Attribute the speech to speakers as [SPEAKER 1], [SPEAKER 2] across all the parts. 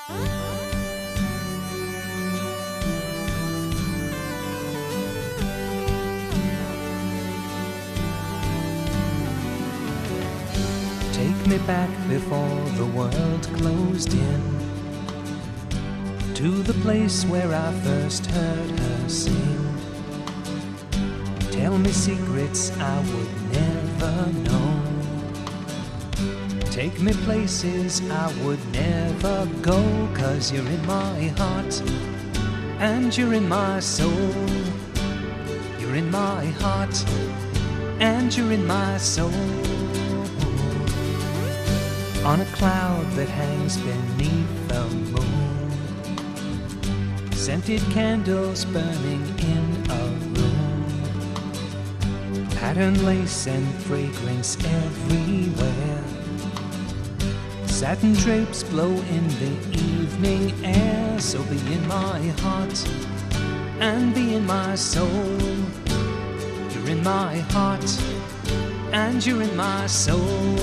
[SPEAKER 1] Take me back before the world closed in, to the place where I first heard her sing. Tell me secrets I would never know. Take me places I would never go, 'cause you're in my heart and you're in my soul. You're in my heart and you're in my soul. On a cloud that hangs beneath the moon, scented candles burning in a room, pattern lace and fragrance everywhere, satin drapes blow in the evening air. So be in my heart and be in my soul. You're in my heart and you're in my soul.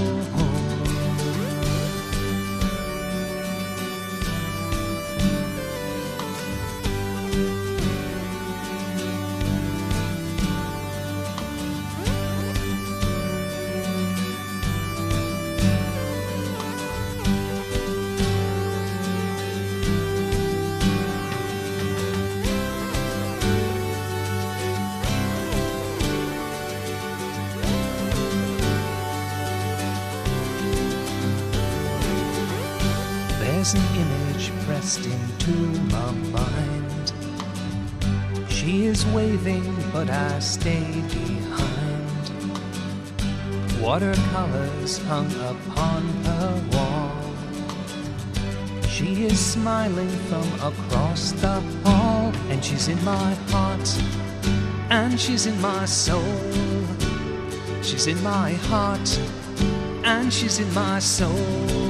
[SPEAKER 1] There's an image pressed into my mind. She is waving, but I stay behind. Watercolors hung upon her wall. She is smiling from across the hall, and she's in my heart and she's in my soul. She's in my heart and she's in my soul.